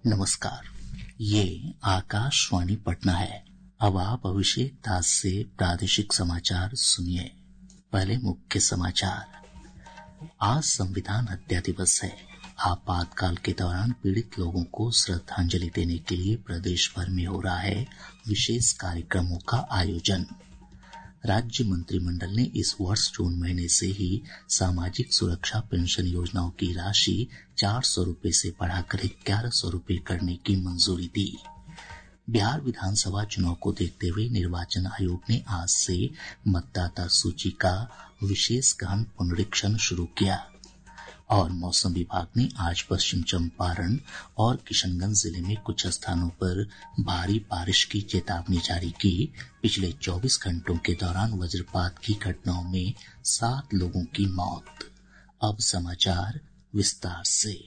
नमस्कार, ये आकाशवाणी पटना है। अब आप अभिषेक दास से प्रादेशिक समाचार सुनिए। पहले मुख्य समाचार। आज संविधान हत्या दिवस है। आपातकाल के दौरान पीड़ित लोगों को श्रद्धांजलि देने के लिए प्रदेश भर में हो रहा है विशेष कार्यक्रमों का आयोजन। राज्य मंत्रिमंडल ने इस वर्ष जून महीने से ही सामाजिक सुरक्षा पेंशन योजनाओं की राशि 400 रूपये से बढ़ाकर 1100 रूपये करने की मंजूरी दी। बिहार विधानसभा चुनाव को देखते हुए निर्वाचन आयोग ने आज से मतदाता सूची का विशेष गहन पुनरीक्षण शुरू किया। और मौसम विभाग ने आज पश्चिम चंपारण और किशनगंज जिले में कुछ स्थानों पर भारी बारिश की चेतावनी जारी की। पिछले 24 घंटों के दौरान वज्रपात की घटनाओं में 7 लोगों की मौत। अब समाचार विस्तार से।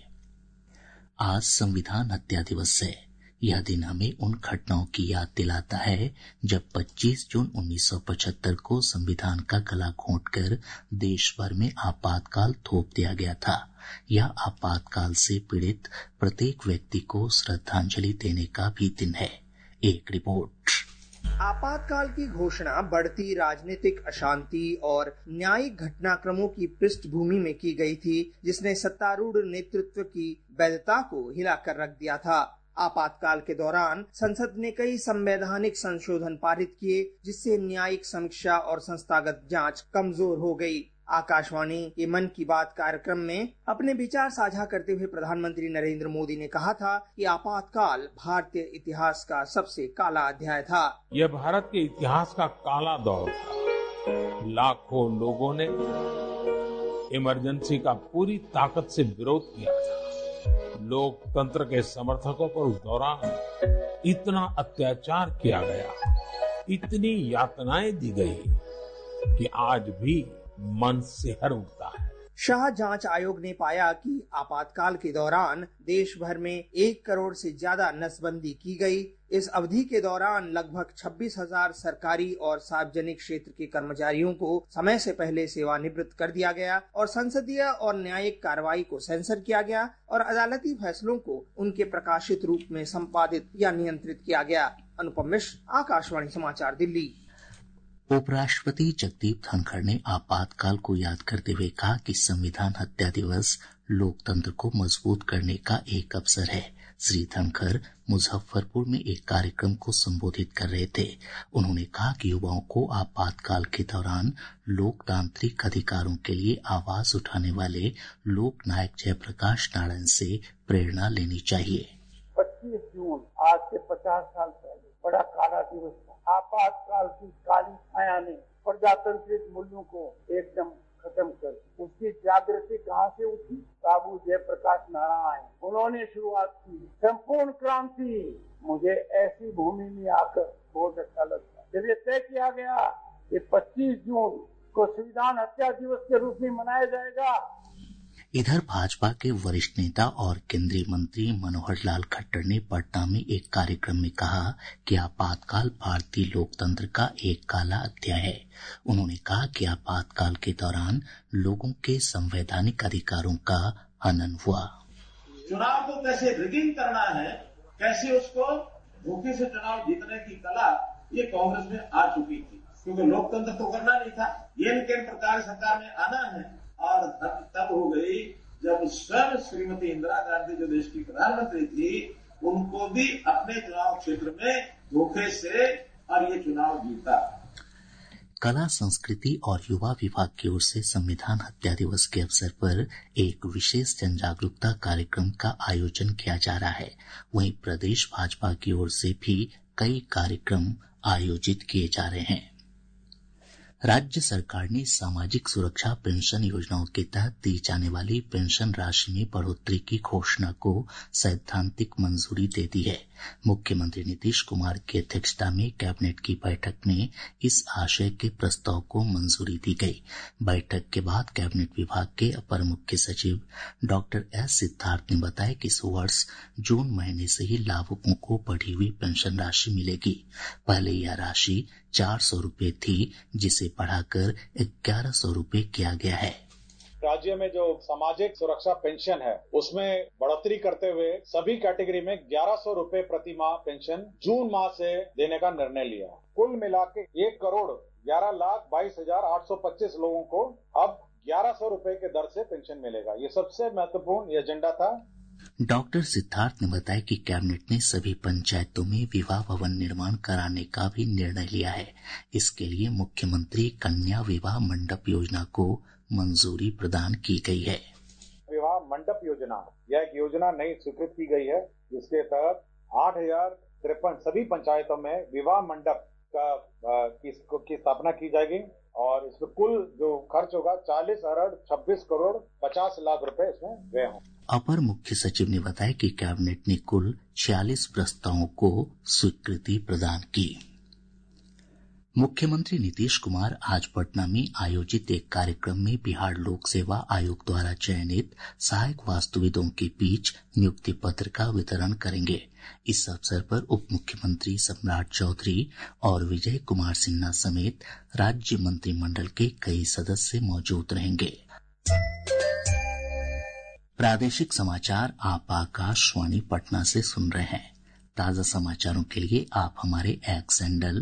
आज संविधान हत्या दिवस है। यह दिन हमें उन घटनाओं की याद दिलाता है जब 25 जून 1975 को संविधान का गला घोंटकर देश भर में आपातकाल थोप दिया गया था। यह आपातकाल से पीड़ित प्रत्येक व्यक्ति को श्रद्धांजलि देने का भी दिन है। एक रिपोर्ट। आपातकाल की घोषणा बढ़ती राजनीतिक अशांति और न्यायिक घटनाक्रमों की पृष्ठभूमि में की गई थी, जिसने सत्तारूढ़ नेतृत्व की वैधता को हिलाकर रख दिया था। आपातकाल के दौरान संसद ने कई संवैधानिक संशोधन पारित किए, जिससे न्यायिक समीक्षा और संस्थागत जांच कमजोर हो गई। आकाशवाणी के मन की बात कार्यक्रम में अपने विचार साझा करते हुए प्रधानमंत्री नरेंद्र मोदी ने कहा था कि आपातकाल भारतीय इतिहास का सबसे काला अध्याय था। यह भारत के इतिहास का काला दौर था। लाखों लोगों ने इमरजेंसी का पूरी ताकत से विरोध किया था। लोकतंत्र के समर्थकों पर उस दौरान इतना अत्याचार किया गया, इतनी यातनाएं दी गई कि आज भी मन सिहर उठता है। शाह जांच आयोग ने पाया कि आपातकाल के दौरान देश भर में 1 करोड़ से ज्यादा नसबंदी की गई। इस अवधि के दौरान लगभग 26,000 सरकारी और सार्वजनिक क्षेत्र के कर्मचारियों को समय से पहले सेवानिवृत्त कर दिया गया और संसदीय और न्यायिक कार्रवाई को सेंसर किया गया और अदालती फैसलों को उनके प्रकाशित रूप में संपादित या नियंत्रित किया गया। अनुपम मिश्र, आकाशवाणी समाचार, दिल्ली। उपराष्ट्रपति जगदीप धनखड़ ने आपातकाल को याद करते हुए कहा कि संविधान हत्या दिवस लोकतंत्र को मजबूत करने का एक अवसर है। श्री धनखड़ मुजफ्फरपुर में एक कार्यक्रम को संबोधित कर रहे थे। उन्होंने कहा कि युवाओं को आपातकाल के दौरान लोकतांत्रिक अधिकारों के लिए आवाज उठाने वाले लोक नायक जयप्रकाश नारायण से प्रेरणा लेनी चाहिए। 25 जून आज से 50 साल पहले बड़ा काला दिवस था। आपातकाल की काली छाया ने प्रजातांत्रिक मूल्यों को एकदम खत्म कर दी। उसकी जागृति कहाँ से उठी? बाबू जयप्रकाश नारायण, उन्होंने शुरुआत की संपूर्ण क्रांति। मुझे ऐसी भूमि में आकर बहुत अच्छा लगता। जब ये तय किया गया कि 25 जून को संविधान हत्या दिवस के रूप में मनाया जाएगा। इधर भाजपा के वरिष्ठ नेता और केंद्रीय मंत्री मनोहर लाल खट्टर ने पटना में एक कार्यक्रम में कहा कि आपातकाल भारतीय लोकतंत्र का एक काला अध्याय है। उन्होंने कहा कि आपातकाल के दौरान लोगों के संवैधानिक अधिकारों का हनन हुआ। चुनाव को कैसे रिगिंग करना है, कैसे उसको धोखे से चुनाव जीतने की कला ये कांग्रेस में आ चुकी थी, क्योंकि लोकतंत्र तो करना नहीं था। ये किन प्रकार सरकार में आना है और तब हो गई जब स्वयं श्रीमती इंदिरा गांधी जो देश की प्रधानमंत्री थी, उनको भी अपने चुनाव क्षेत्र में धोखे से और ये चुनाव जीता। कला, संस्कृति और युवा विभाग की ओर से संविधान हत्या दिवस के अवसर पर एक विशेष जन जागरूकता कार्यक्रम का आयोजन किया जा रहा है। वहीं प्रदेश भाजपा की ओर से भी कई कार्यक्रम आयोजित किए जा रहे हैं। राज्य सरकार ने सामाजिक सुरक्षा पेंशन योजनाओं के तहत दी जाने वाली पेंशन राशि में बढ़ोतरी की घोषणा को सैद्धांतिक मंजूरी दे दी है। मुख्यमंत्री नीतीश कुमार की अध्यक्षता में कैबिनेट की बैठक में इस आशय के प्रस्ताव को मंजूरी दी गई। बैठक के बाद कैबिनेट विभाग के अपर मुख्य सचिव डॉक्टर एस सिद्धार्थ ने बताया कि इस वर्ष जून महीने से ही लाभुकों को बढ़ी हुई पेंशन राशि मिलेगी। पहले यह राशि 400 रूपये थी, जिसे बढ़ाकर 1100 रूपये किया गया है। राज्य में जो सामाजिक सुरक्षा पेंशन है उसमें बढ़ोतरी करते हुए सभी कैटेगरी में 1100 रूपये प्रति माह पेंशन जून माह से देने का निर्णय लिया। कुल मिला के 1,11,22,825 लोगों को अब 1100 रूपये के दर से पेंशन मिलेगा। ये सबसे महत्वपूर्ण एजेंडा था। डॉक्टर सिद्धार्थ ने बताया कि कैबिनेट ने सभी पंचायतों में विवाह भवन निर्माण कराने का भी निर्णय लिया है। इसके लिए मुख्यमंत्री कन्या विवाह मंडप योजना को मंजूरी प्रदान की गई है। विवाह मंडप योजना यह एक योजना नई स्वीकृत की गई है, जिसके तहत 8,053 सभी पंचायतों में विवाह मंडप की स्थापना की जाएगी और इसमें कुल जो खर्च होगा 40,26,50,00,000 रुपए इसमें व्यय होंगे। अपर मुख्य सचिव ने बताया कि कैबिनेट ने कुल 46 प्रस्तावों को स्वीकृति प्रदान की। मुख्यमंत्री नीतीश कुमार आज पटना में आयोजित एक कार्यक्रम में बिहार लोक सेवा आयोग द्वारा चयनित सहायक वास्तुविदों के बीच नियुक्ति पत्र का वितरण करेंगे। इस अवसर पर उप मुख्यमंत्री सम्राट चौधरी और विजय कुमार सिन्हा समेत राज्य मंत्रिमंडल के कई सदस्य मौजूद रहेंगे। प्रादेशिक समाचार आप आकाशवाणी पटना से सुन रहे हैं। ताजा समाचारों के लिए आप हमारे एक्स हैंडल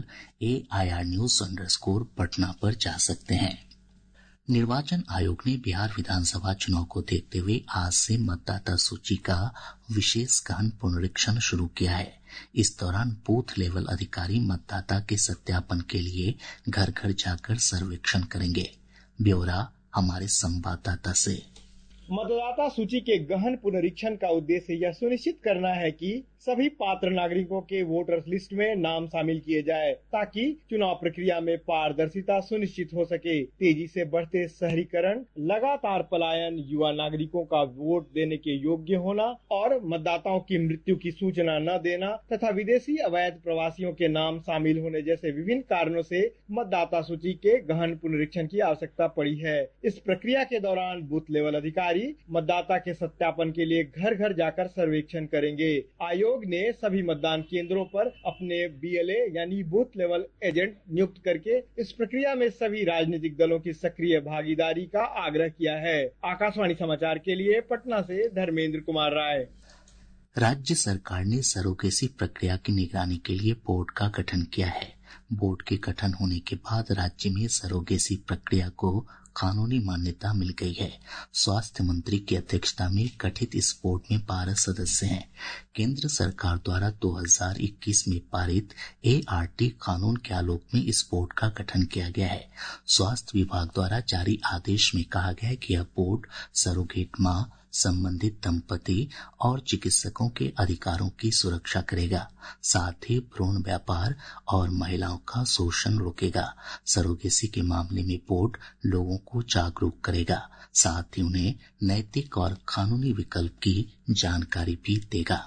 AIRnews_पटना पर जा सकते हैं। निर्वाचन आयोग ने बिहार विधानसभा चुनाव को देखते हुए आज से मतदाता सूची का विशेष गहन पुनरीक्षण शुरू किया है। इस दौरान बूथ लेवल अधिकारी मतदाता के सत्यापन के लिए घर घर जाकर सर्वेक्षण करेंगे। ब्यौरा हमारे संवाददाता से। मतदाता सूची के गहन पुनरीक्षण का उद्देश्य यह सुनिश्चित करना है कि सभी पात्र नागरिकों के वोटर्स लिस्ट में नाम शामिल किए जाए, ताकि चुनाव प्रक्रिया में पारदर्शिता सुनिश्चित हो सके। तेजी से बढ़ते शहरीकरण, लगातार पलायन, युवा नागरिकों का वोट देने के योग्य होना और मतदाताओं की मृत्यु की सूचना न देना तथा विदेशी अवैध प्रवासियों के नाम शामिल होने जैसे विभिन्न कारणों से मतदाता सूची के गहन पुनरीक्षण की आवश्यकता पड़ी है। इस प्रक्रिया के दौरान बूथ लेवल अधिकारी मतदाता के सत्यापन के लिए घर घर जाकर सर्वेक्षण करेंगे। आयोग ने सभी मतदान केंद्रों पर अपने BLA यानी बूथ लेवल एजेंट नियुक्त करके इस प्रक्रिया में सभी राजनीतिक दलों की सक्रिय भागीदारी का आग्रह किया है। आकाशवाणी समाचार के लिए पटना से धर्मेंद्र कुमार राय। राज्य सरकार ने सरोगेसी प्रक्रिया की निगरानी के लिए बोर्ड का गठन किया है। बोर्ड के गठन होने के बाद राज्य में सरोगेसी प्रक्रिया को कानूनी मान्यता मिल गई है। स्वास्थ्य मंत्री की अध्यक्षता में गठित इस बोर्ड में 12 सदस्य हैं। केंद्र सरकार द्वारा 2021 में पारित ART कानून के आलोक में इस बोर्ड का गठन किया गया है। स्वास्थ्य विभाग द्वारा जारी आदेश में कहा गया है कि यह बोर्ड सरोगेट मां, संबंधित दंपति और चिकित्सकों के अधिकारों की सुरक्षा करेगा, साथ ही भ्रूण व्यापार और महिलाओं का शोषण रोकेगा। सरोगेसी के मामले में बोर्ड लोगों को जागरूक करेगा, साथ ही उन्हें नैतिक और कानूनी विकल्प की जानकारी भी देगा।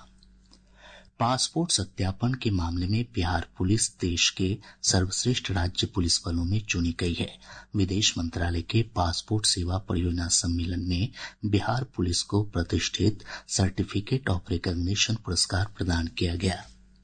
पासपोर्ट सत्यापन के मामले में बिहार पुलिस देश के सर्वश्रेष्ठ राज्य पुलिस बलों में चुनी गई है। विदेश मंत्रालय के पासपोर्ट सेवा परियोजना सम्मेलन में बिहार पुलिस को प्रतिष्ठित सर्टिफिकेट ऑफ रिकॉग्निशन पुरस्कार प्रदान किया गया।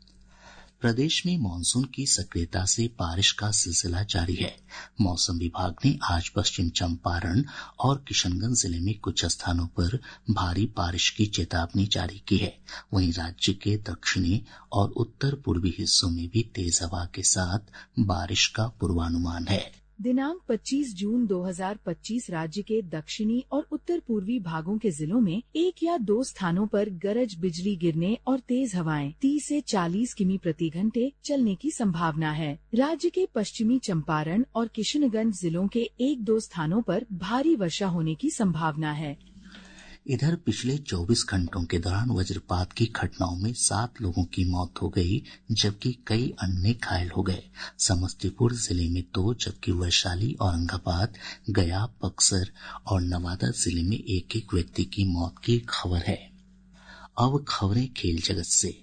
प्रदेश में मानसून की सक्रियता से बारिश का सिलसिला जारी है। मौसम विभाग ने आज पश्चिम चंपारण और किशनगंज जिले में कुछ स्थानों पर भारी बारिश की चेतावनी जारी की है। वहीं राज्य के दक्षिणी और उत्तर पूर्वी हिस्सों में भी तेज हवा के साथ बारिश का पूर्वानुमान है। दिनांक 25 जून 2025 राज्य के दक्षिणी और उत्तर पूर्वी भागों के जिलों में 1 या 2 स्थानों पर गरज बिजली गिरने और तेज हवाएं 30 से 40 किमी प्रति घंटे चलने की संभावना है। राज्य के पश्चिमी चंपारण और किशनगंज जिलों के 1-2 स्थानों पर भारी वर्षा होने की संभावना है। इधर पिछले 24 घंटों के दौरान वज्रपात की घटनाओं में 7 लोगों की मौत हो गई, जबकि कई अन्य घायल हो गए। समस्तीपुर जिले में 2, जबकि वैशाली, औरंगाबाद, गया, बक्सर और नवादा जिले में 1-1 व्यक्ति की मौत की खबर है। अब खबरें खेल जगत से।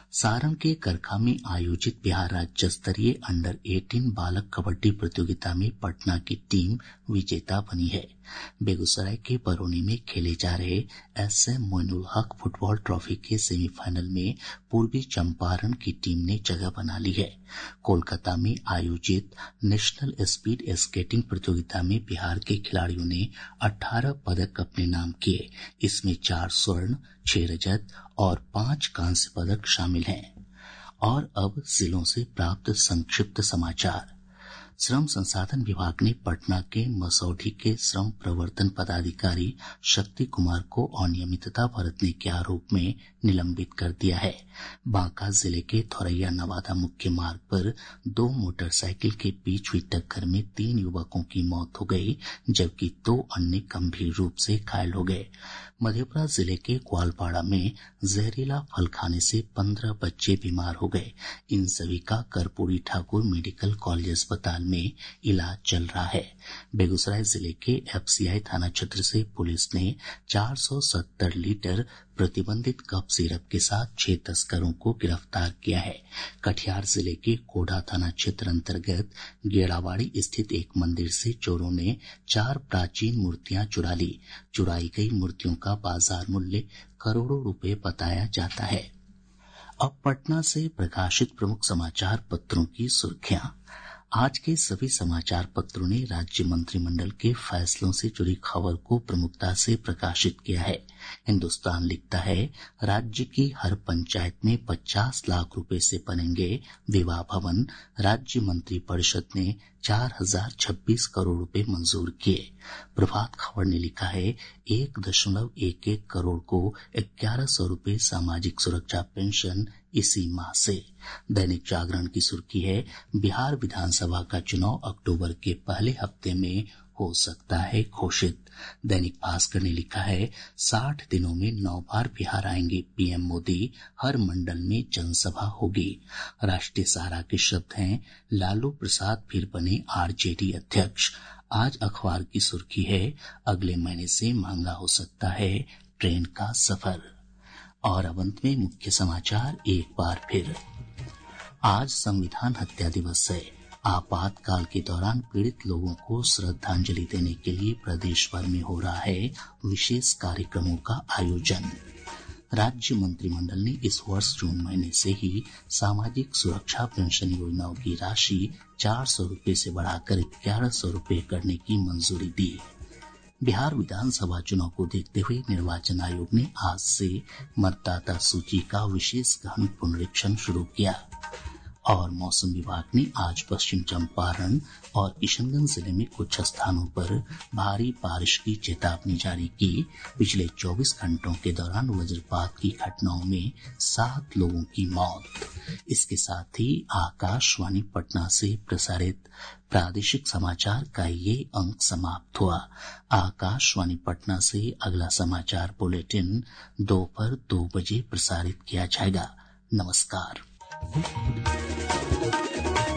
सारण के करखा में आयोजित बिहार राज्य स्तरीय अंडर 18 बालक कबड्डी प्रतियोगिता में पटना की टीम विजेता बनी है। बेगूसराय के बरौनी में खेले जा रहे SM Moinul Haq football trophy के सेमीफाइनल में पूर्वी चंपारण की टीम ने जगह बना ली है। कोलकाता में आयोजित नेशनल स्पीड स्केटिंग प्रतियोगिता में बिहार के खिलाड़ियों ने 18 पदक अपने नाम किए। इसमें 4 स्वर्ण, 6 रजत और 5 कांस्य पदक शामिल हैं। और अब जिलों से प्राप्त संक्षिप्त समाचार। श्रम संसाधन विभाग ने पटना के मसौढ़ी के श्रम प्रवर्तन पदाधिकारी शक्ति कुमार को अनियमितता बरतने के आरोप में निलंबित कर दिया है। बांका जिले के थोरैया नवादा मुख्य मार्ग पर 2 मोटरसाइकिल के बीच हुई टक्कर में 3 युवकों की मौत हो गई, जबकि 2 अन्य गंभीर रूप से घायल हो गए। मधेपुरा जिले के ग्वालपाड़ा में जहरीला फल खाने से 15 बच्चे बीमार हो गए। इन सभी का कर्पूरी ठाकुर मेडिकल कॉलेज अस्पताल में इलाज चल रहा है। बेगूसराय जिले के FCI थाना क्षेत्र से पुलिस ने 470 लीटर प्रतिबंधित कफ सिरप के साथ 6 तस्करों को गिरफ्तार किया है। कटिहार जिले के कोढ़ा थाना क्षेत्र अंतर्गत गेड़ावाड़ी स्थित एक मंदिर से चोरों ने 4 प्राचीन मूर्तियां चुरा ली। चुराई गई मूर्तियों का बाजार मूल्य करोड़ों रुपए बताया जाता है। अब पटना से प्रकाशित प्रमुख समाचार पत्रों की सुर्खियां। आज के सभी समाचार पत्रों ने राज्य मंत्रिमंडल के फैसलों से जुड़ी खबर को प्रमुखता से प्रकाशित किया है। हिन्दुस्तान लिखता है, राज्य की हर पंचायत में 50 लाख रुपए से बनेंगे विवाह भवन। राज्य मंत्रिपरिषद ने 4026 करोड़ रुपए मंजूर किए। प्रभात खबर ने लिखा है, 1.11 करोड़ को 1100 रुपए सामाजिक सुरक्षा पेंशन इसी माह से। दैनिक जागरण की सुर्खी है, बिहार विधानसभा का चुनाव अक्टूबर के पहले हफ्ते में हो सकता है घोषित। दैनिक भास्कर ने लिखा है, 60 दिनों में 9 बार बिहार आएंगे PM मोदी, हर मंडल में जनसभा होगी। राष्ट्रीय सहारा के शब्द हैं, लालू प्रसाद फिर बने RJD अध्यक्ष। आज अखबार की सुर्खी है, अगले महीने से महंगा हो सकता है ट्रेन का सफर। और अब अंत में मुख्य समाचार एक बार फिर। आज संविधान हत्या दिवस है। आपातकाल के दौरान पीड़ित लोगों को श्रद्धांजलि देने के लिए प्रदेश भर में हो रहा है विशेष कार्यक्रमों का आयोजन। राज्य मंत्रिमंडल ने इस वर्ष जून महीने से ही सामाजिक सुरक्षा पेंशन योजनाओं की राशि 400 रुपए से बढ़ाकर 1100 रुपए करने की मंजूरी दी। बिहार विधानसभा चुनाव को देखते हुए निर्वाचन आयोग ने आज से मतदाता सूची का विशेष गहन पुनरीक्षण शुरू किया। और मौसम विभाग ने आज पश्चिम चंपारण और किशनगंज जिले में कुछ स्थानों पर भारी बारिश की चेतावनी जारी की। पिछले 24 घंटों के दौरान वज्रपात की घटनाओं में 7 लोगों की मौत। इसके साथ ही आकाशवाणी पटना से प्रसारित प्रादेशिक समाचार का ये अंक समाप्त हुआ। आकाशवाणी पटना से अगला समाचार बुलेटिन दोपहर 2 बजे प्रसारित किया जाएगा। नमस्कार।